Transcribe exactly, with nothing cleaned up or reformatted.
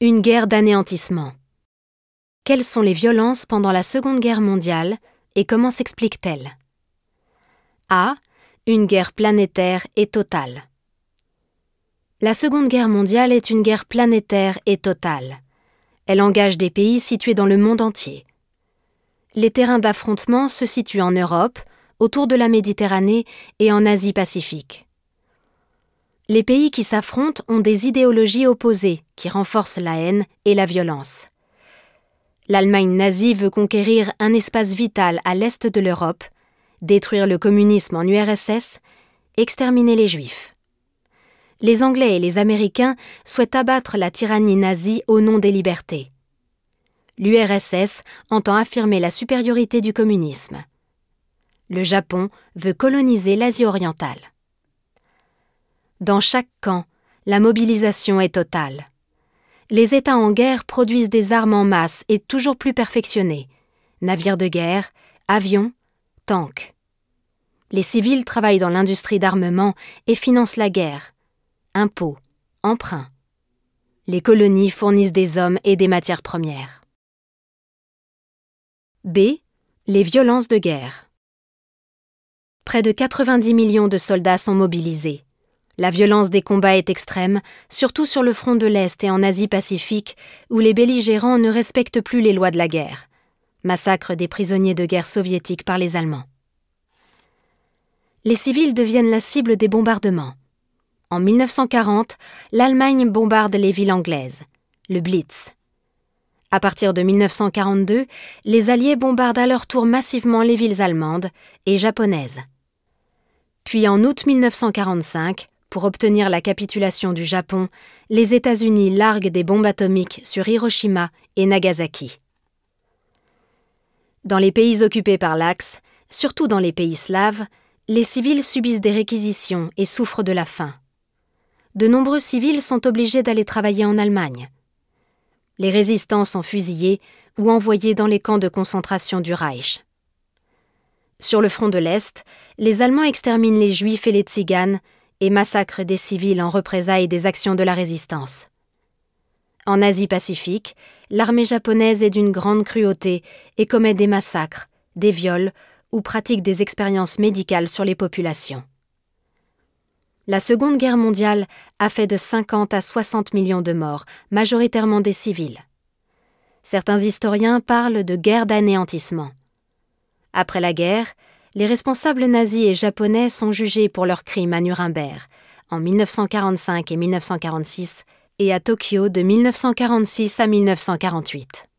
Une guerre d'anéantissement. Quelles sont les violences pendant la Seconde Guerre mondiale et comment s'expliquent-elles? A. Une guerre planétaire et totale. La Seconde Guerre mondiale est une guerre planétaire et totale. Elle engage des pays situés dans le monde entier. Les terrains d'affrontement se situent en Europe, autour de la Méditerranée et en Asie-Pacifique. Les pays qui s'affrontent ont des idéologies opposées qui renforcent la haine et la violence. L'Allemagne nazie veut conquérir un espace vital à l'est de l'Europe, détruire le communisme en U R S S, exterminer les Juifs. Les Anglais et les Américains souhaitent abattre la tyrannie nazie au nom des libertés. L'U R S S entend affirmer la supériorité du communisme. Le Japon veut coloniser l'Asie orientale. Dans chaque camp, la mobilisation est totale. Les États en guerre produisent des armes en masse et toujours plus perfectionnées, navires de guerre, avions, tanks. Les civils travaillent dans l'industrie d'armement et financent la guerre. Impôts, emprunts. Les colonies fournissent des hommes et des matières premières. B. Les violences de guerre. Près de quatre-vingt-dix millions de soldats sont mobilisés. La violence des combats est extrême, surtout sur le front de l'Est et en Asie-Pacifique, où les belligérants ne respectent plus les lois de la guerre. Massacre des prisonniers de guerre soviétiques par les Allemands. Les civils deviennent la cible des bombardements. En mille neuf cent quarante, l'Allemagne bombarde les villes anglaises, le Blitz. À partir de mille neuf cent quarante-deux, les Alliés bombardent à leur tour massivement les villes allemandes et japonaises. Puis en août mille neuf cent quarante-cinq, pour obtenir la capitulation du Japon, les États-Unis larguent des bombes atomiques sur Hiroshima et Nagasaki. Dans les pays occupés par l'Axe, surtout dans les pays slaves, les civils subissent des réquisitions et souffrent de la faim. De nombreux civils sont obligés d'aller travailler en Allemagne. Les résistants sont fusillés ou envoyés dans les camps de concentration du Reich. Sur le front de l'Est, les Allemands exterminent les Juifs et les Tziganes et massacrent des civils en représailles des actions de la résistance. En Asie-Pacifique, l'armée japonaise est d'une grande cruauté et commet des massacres, des viols ou pratique des expériences médicales sur les populations. La Seconde Guerre mondiale a fait de cinquante à soixante millions de morts, majoritairement des civils. Certains historiens parlent de guerre d'anéantissement. Après la guerre, les responsables nazis et japonais sont jugés pour leurs crimes à Nuremberg, en mille neuf cent quarante-cinq et mille neuf cent quarante-six, et à Tokyo de mille neuf cent quarante-six à mille neuf cent quarante-huit.